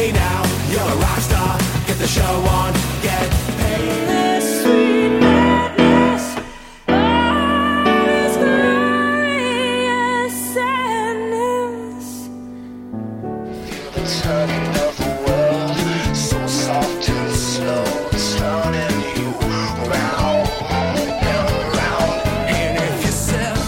Hey now, you're a rock star. Get the show on, get paid. This sweet madness, this glorious sadness. Feel the turning of the world, so soft and slow, turning you round and round. And if you sell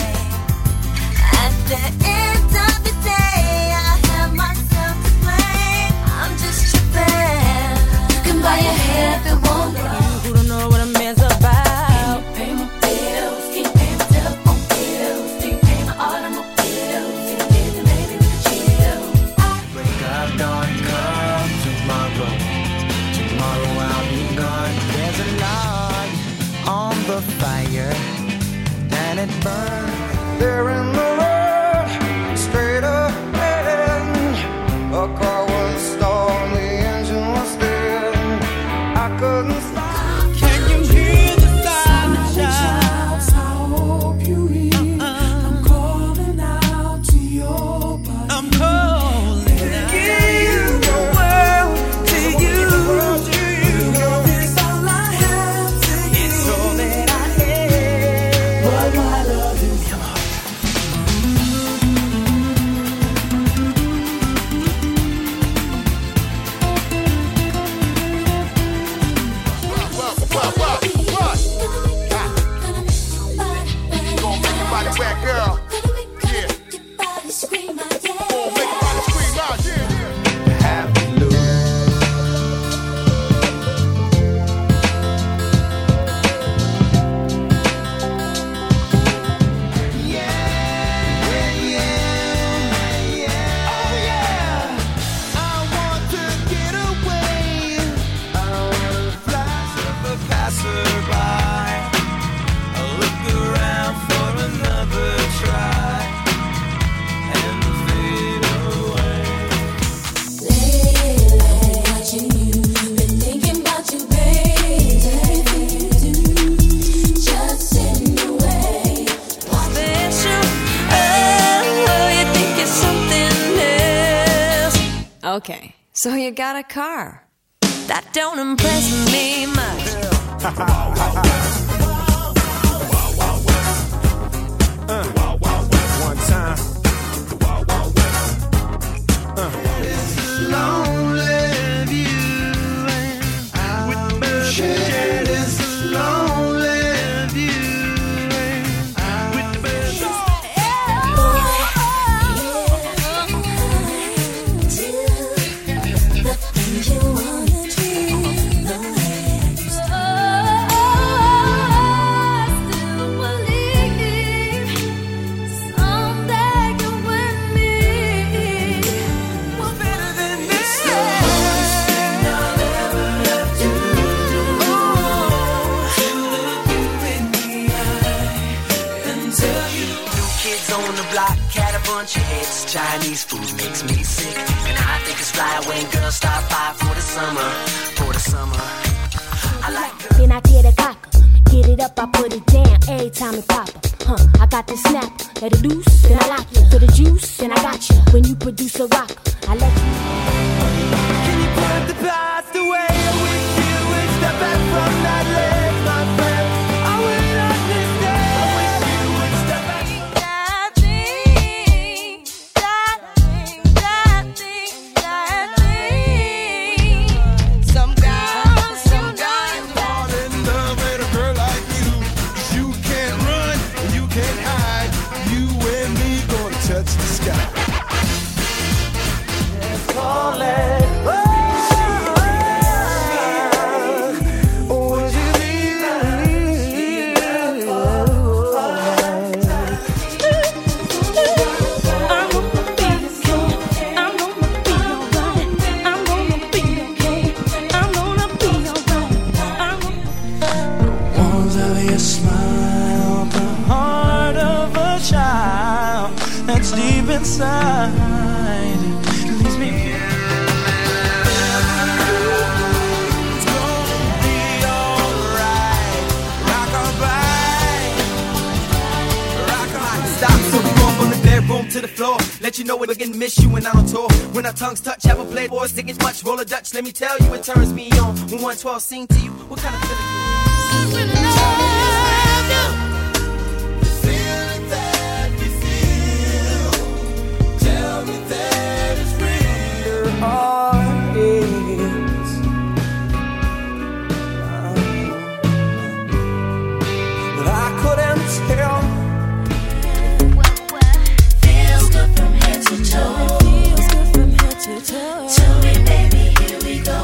At the end of the day, I have myself to blame. I'm just your fan. You can buy a hair if it won't grow. Who don't know what a man's about? Pay my bills, can't pay my telephone bills, can't pay my automobiles, can't pay the baby with the chill. wake up, dawn come tomorrow. Tomorrow I'll be gone. There's a log on the fire, and it burns. There in the road, straight ahead. A car was stalled, the engine was dead. I couldn't stop. Can you hear the sunshine? I hope you hear. I'm calling out to your body. I'm calling out. Give the world to you. It's all I have to give. It's all that I have. But my love is Okay, so you got a car. That don't impress me much. One time. lonely view. With the birds share this lonely view. With the birds. On the block, had a bunch of hits. Chinese food makes me sick, and I think it's fly when girls stop by for the summer. For the summer, I like girls. Then I get a cocker, get it up, I put it down every time it pop up. I got the snap, let it loose, then I lock you. To the juice, then I got you. When you produce a rocker, I let you. Can you put the past away? I wish you would step back from that ledge, my friend. I will understand. I wish you would step back. Some guys Fall in love with a girl like you. 'Cause you can't run and you can't hide. You and me gonna touch the sky. let you know it again, miss you when I'm on tour. When our tongues touch, have a playboy, stick it much, roll a Dutch. Let me tell you, it turns me on. When 112 sing to you, what kind of feeling? Tell me, baby, here we go.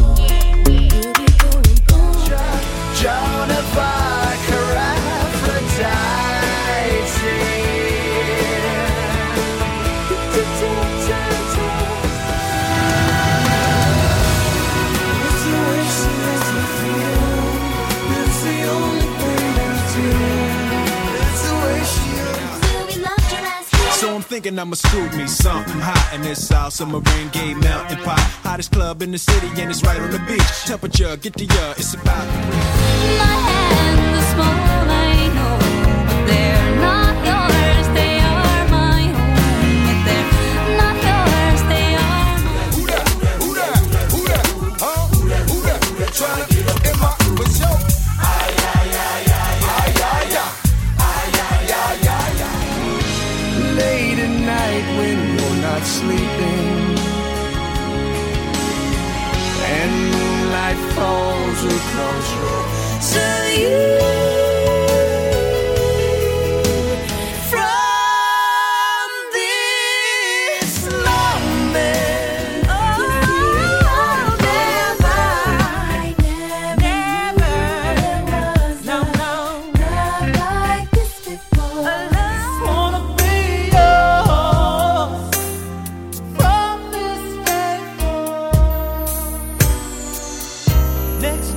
Joan of Arc, her Aphrodite. It's the way she makes me feel. It's the only thing that's true. It's the way she So I'm thinking I'ma scoop me something hot in this South Summer rain gay mountain pot. Hottest club in the city and it's right on the beach. Temperature, get the it's about to reach. My hands are small, I know, but they're not yours. They are my own. If they're not yours, they are mine. Who that? Who that? Who that? Huh? Who that? Who that? Trying to get up in my with yo. Ay, ay, ay, ay, ay, ay, ay. Late at night when you're not sleeping and moonlight falls across your So you from this moment, oh, never was love like this before. Wanna be yours from this day forth. Next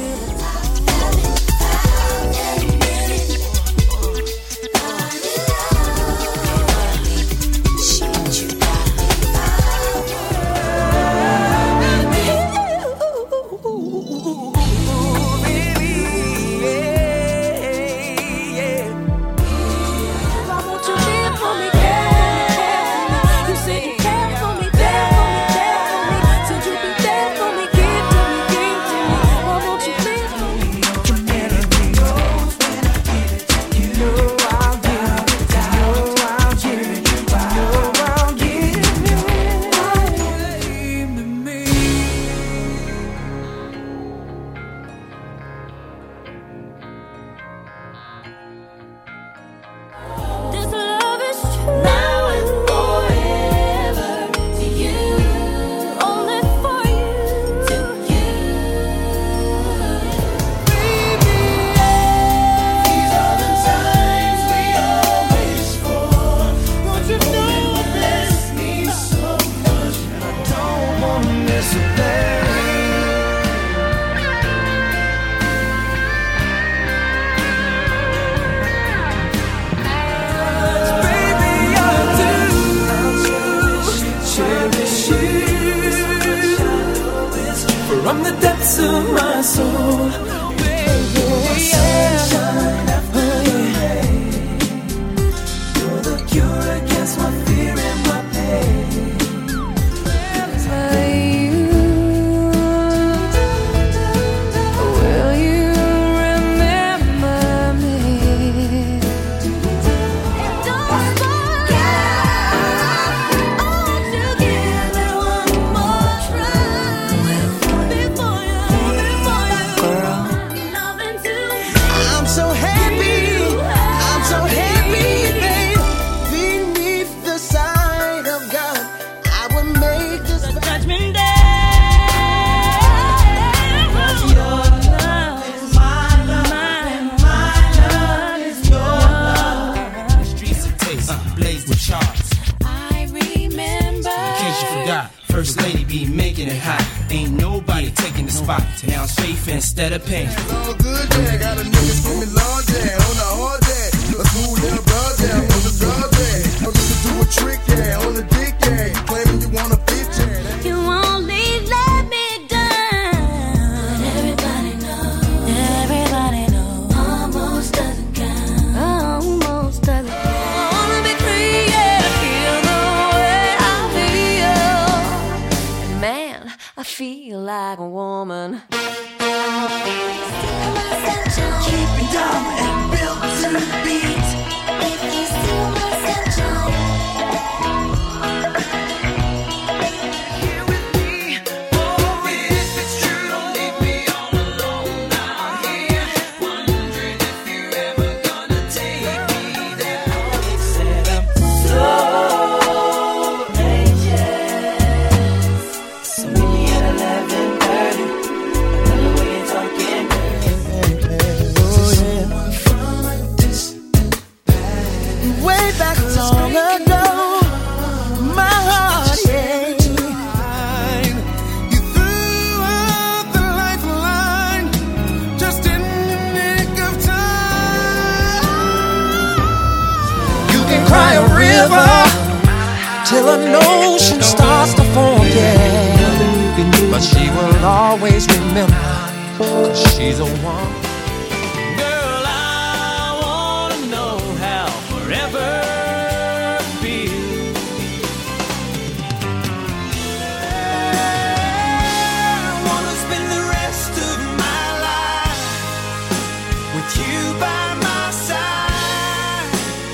this love is true. Now and forever to you, only for you, to you, baby. These are the times we always for. Don't you know it bless me so much? I don't wanna miss a thing. From the depths of my soul, baby, sunshine after the rain. You're the cure against my fear and my pain. Will you remember me? Don't forget, all together one more try. Before you, loving too. I'm so happy, babe. Beneath the sight of God, I will make this Judgment Day. Your love is my love, and my love is your love. The streets of taste, blaze the charts. I remember. In case you forgot, First Lady be making it hot. Ain't nobody taking the spot. Now I'm safe instead of pain. All good, yeah. Got a nigga screaming Lord, yeah. On the hard, yeah. A smooth little broad, yeah. On the drug, yeah. I'm just do a trick, yeah. On the dick, yeah. You claiming you wanna fit, yeah. You only let me down. Everybody knows. Almost doesn't count. I wanna be free, yeah. Feel the I feel like a woman. Keep it dumb and built to beat. If you steal my sunshine, here with me. Oh, if it's true, don't leave me all alone out here, wondering if you're ever gonna take me there. They said I'm so anxious. So meet me at 11:30. Another way you're talking. Way back long ago, my heart, yeah. You threw out the lifeline just in the nick of time. You can cry a river till an ocean starts to form, yeah. But she will always remember, 'cause she's a one. Girl, I wanna know how forever feels. I wanna spend the rest of my life with you by my side.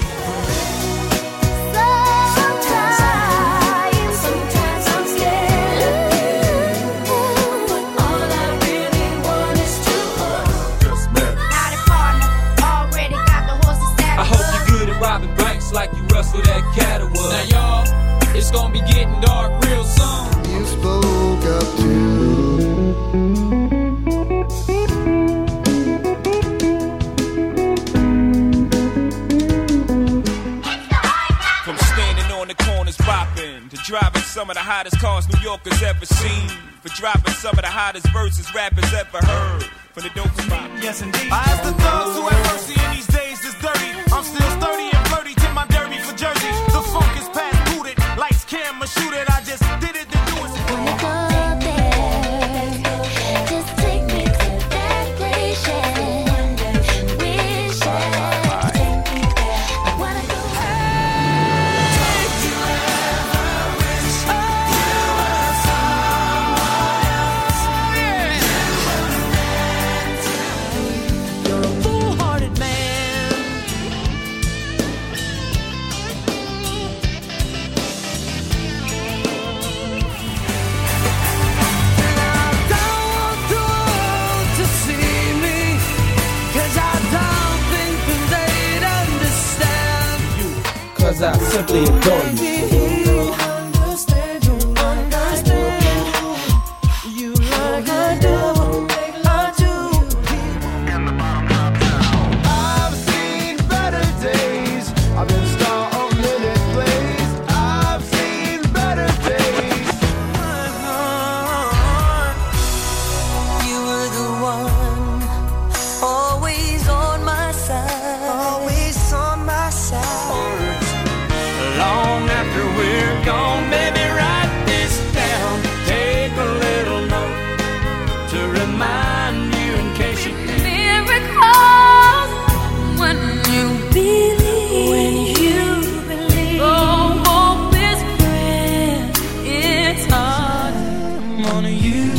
Sometimes I'm scared of you, but all I really want is to hold. Howdy partner, already got the horses saddled. I hope you're good at robbing banks like you Russell that Catwood. Now y'all, it's gonna be getting dark real soon. You spoke up to. From standing on the corners bopping to driving some of the hottest cars New Yorkers ever seen, for dropping some of the hottest verses rappers ever heard from the dope spot. Yes, indeed. I ask the thugs who have mercy in these days is dirty. I'm still sturdy and flirty to my derby for Jersey. The funk is past booted, lights, camera, shoot it. I just did it to do it. When you go there, just take me to that place, yeah. Wish I take me there. I wanna go take you wherever I wish you were someone else. You're a foolhardy man. I don't want the world to see me, 'cause I don't think that they'd understand. 'Cause I simply adore you. Understand you like I do. I've seen better days. I've been star of minute plays. I've seen better days. You were the one, always on my side. Always on my side. Long after we're gone, baby, write this down. Take a little note to remind you in case you Miracles when you believe. Oh, hope is brand. It's hard. On you.